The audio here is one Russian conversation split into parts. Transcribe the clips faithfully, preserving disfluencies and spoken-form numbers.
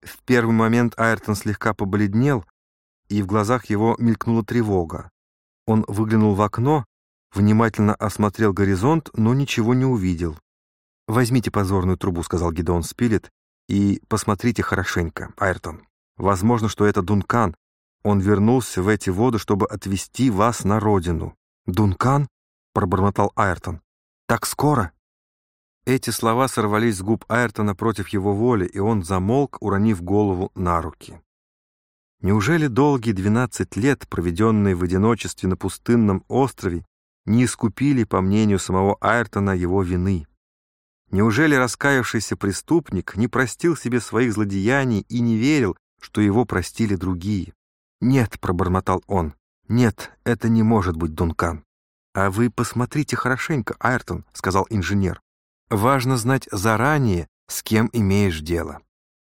В первый момент Айртон слегка побледнел, и в глазах его мелькнула тревога. Он выглянул в окно, внимательно осмотрел горизонт, но ничего не увидел. «Возьмите позорную трубу», — сказал Гидеон Спилет, — «и посмотрите хорошенько, Айртон. Возможно, что это Дункан. Он вернулся в эти воды, чтобы отвезти вас на родину». «Дункан?» — пробормотал Айртон. «Так скоро?» Эти слова сорвались с губ Айртона против его воли, и он замолк, уронив голову на руки. Неужели долгие двенадцать лет, проведенные в одиночестве на пустынном острове, не искупили, по мнению самого Айртона, его вины? Неужели раскаявшийся преступник не простил себе своих злодеяний и не верил, что его простили другие? «Нет», — пробормотал он, — «нет, это не может быть Дункан». «А вы посмотрите хорошенько, Айртон», — сказал инженер. «Важно знать заранее, с кем имеешь дело».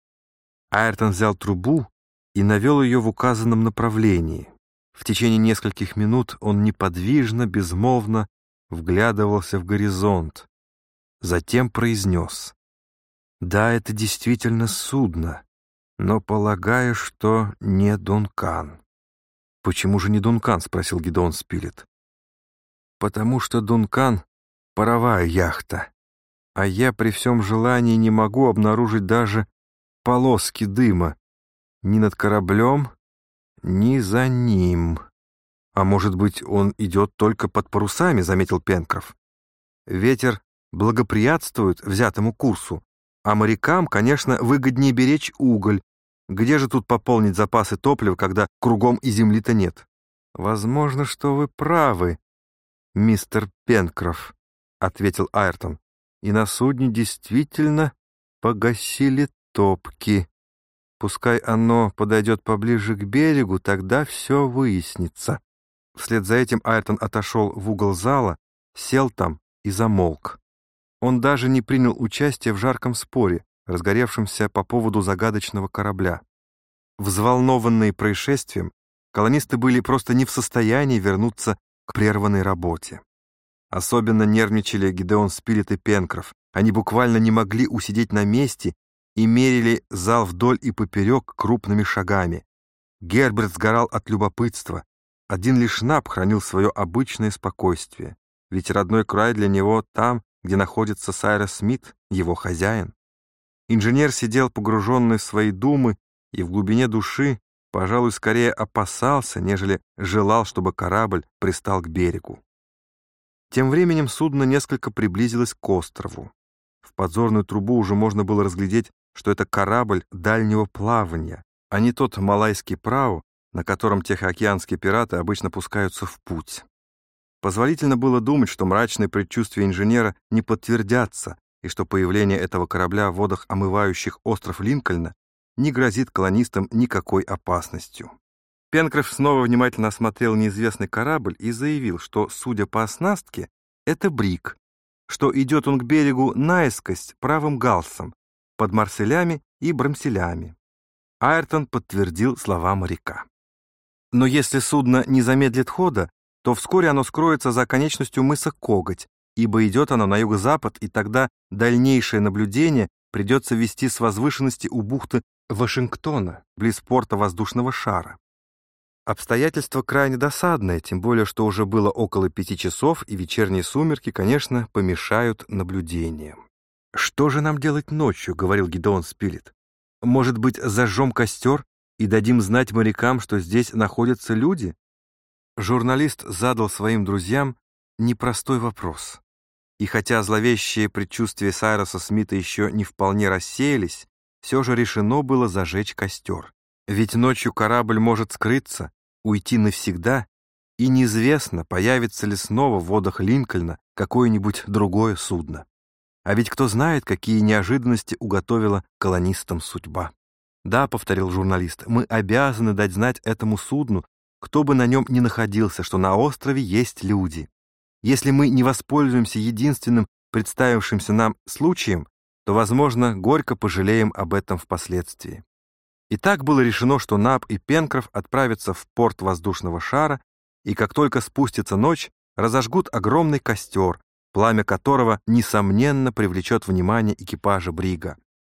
Айртон взял трубу и навел ее в указанном направлении. В течение нескольких минут он неподвижно, безмолвно вглядывался в горизонт. Затем произнес: «Да, это действительно судно, но полагаю, что не Дункан». «Почему же не Дункан?» — спросил Гидеон Спилет. «Потому что Дункан — паровая яхта, а я при всем желании не могу обнаружить даже полоски дыма ни над кораблем, ни за ним». «А может быть, он идет только под парусами?» — заметил Пенкроф. «Ветер благоприятствует взятому курсу, а морякам, конечно, выгоднее беречь уголь. Где же тут пополнить запасы топлива, когда кругом и земли-то нет?» «Возможно, что вы правы, мистер Пенкроф», — ответил Айртон. «И на судне действительно погасили топки. Пускай оно подойдет поближе к берегу, тогда все выяснится». Вслед за этим Айртон отошел в угол зала, сел там и замолк. Он даже не принял участия в жарком споре, разгоревшемся по поводу загадочного корабля. Взволнованные происшествием, колонисты были просто не в состоянии вернуться к прерванной работе. Особенно нервничали Гидеон Спилет и Пенкроф. Они буквально не могли усидеть на месте и мерили зал вдоль и поперек крупными шагами. Герберт сгорал от любопытства. Один лишь Наб хранил свое обычное спокойствие, ведь родной край для него там, где находится Сайрус Смит, его хозяин. Инженер сидел погруженный в свои думы и в глубине души, пожалуй, скорее опасался, нежели желал, чтобы корабль пристал к берегу. Тем временем судно несколько приблизилось к острову. В подзорную трубу уже можно было разглядеть, что это корабль дальнего плавания, а не тот малайский прау, на котором тихоокеанские пираты обычно пускаются в путь. Позволительно было думать, что мрачные предчувствия инженера не подтвердятся, и что появление этого корабля в водах, омывающих остров Линкольна, не грозит колонистам никакой опасностью. Пенкроф снова внимательно осмотрел неизвестный корабль и заявил, что, судя по оснастке, это бриг, что идет он к берегу наискось правым галсом, под марселями и брамселями. Айртон подтвердил слова моряка. Но если судно не замедлит хода, то вскоре оно скроется за оконечностью мыса Коготь, ибо идет оно на юго-запад, и тогда дальнейшее наблюдение придется вести с возвышенности у бухты Вашингтона, близ порта воздушного шара. Обстоятельство крайне досадное, тем более, что уже было около пяти часов, и вечерние сумерки, конечно, помешают наблюдениям. «Что же нам делать ночью?» — говорил Гидеон Спилет. «Может быть, зажжем костер и дадим знать морякам, что здесь находятся люди?» Журналист задал своим друзьям непростой вопрос. И хотя зловещие предчувствия Сайруса Смита еще не вполне рассеялись, все же решено было зажечь костер. Ведь ночью корабль может скрыться, уйти навсегда, и неизвестно, появится ли снова в водах Линкольна какое-нибудь другое судно. А ведь кто знает, какие неожиданности уготовила колонистам судьба. «Да», — повторил журналист, — «мы обязаны дать знать этому судну, кто бы на нем ни находился, что на острове есть люди. Если мы не воспользуемся единственным представившимся нам случаем, то, возможно, горько пожалеем об этом впоследствии». И так было решено, что Наб и Пенкроф отправятся в порт воздушного шара, и как только спустится ночь, разожгут огромный костер, пламя которого, несомненно, привлечет внимание экипажа брига.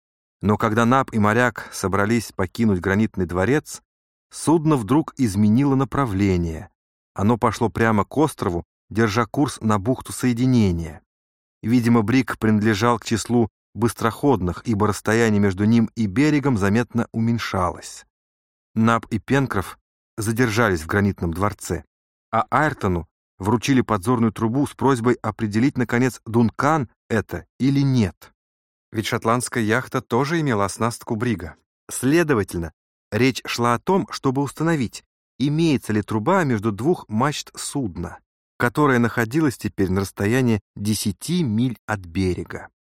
Но когда Наб и моряк собрались покинуть гранитный дворец, судно вдруг изменило направление. Оно пошло прямо к острову, держа курс на бухту соединения. Видимо, Бриг принадлежал к числу быстроходных, ибо расстояние между ним и берегом заметно уменьшалось. Наб и Пенкроф задержались в гранитном дворце, а Айртону вручили подзорную трубу с просьбой определить, наконец, Дункан это или нет. Ведь шотландская яхта тоже имела оснастку Брига. Следовательно, речь шла о том, чтобы установить, имеется ли труба между двух мачт судна, которое находилось теперь на расстоянии десяти миль от берега.